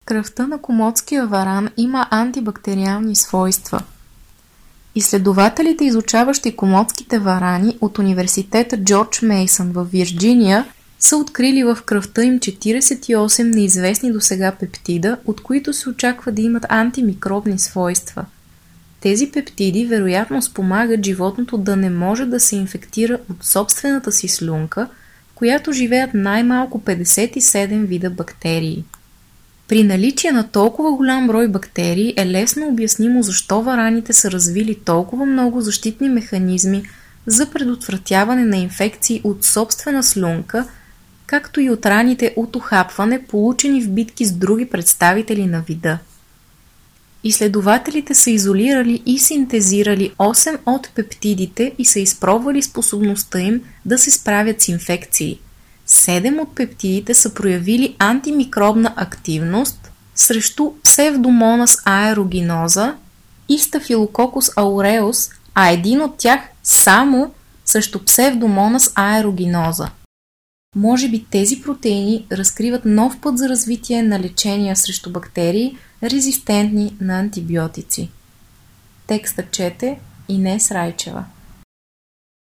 Кръвта на комодския варан има антибактериални свойства. Изследователите, изучаващи комодските варани от университета Джордж Мейсън в Вирджиния, са открили в кръвта им 48 неизвестни досега пептида, от които се очаква да имат антимикробни свойства. Тези пептиди вероятно спомагат животното да не може да се инфектира от собствената си слюнка, в която живеят най-малко 57 вида бактерии. При наличие на толкова голям брой бактерии е лесно обяснимо защо вараните са развили толкова много защитни механизми за предотвратяване на инфекции от собствена слюнка, както и от раните от ухапване, получени в битки с други представители на вида. Изследователите са изолирали и синтезирали 8 от пептидите и са изпробвали способността им да се справят с инфекции. 7 от пептидите са проявили антимикробна активност срещу Pseudomonas aeruginosa и Staphylococcus aureus, а един от тях само срещу Pseudomonas aeruginosa. Може би тези протеини разкриват нов път за развитие на лечения срещу бактерии, резистентни на антибиотици. Текста чете Инес Райчева.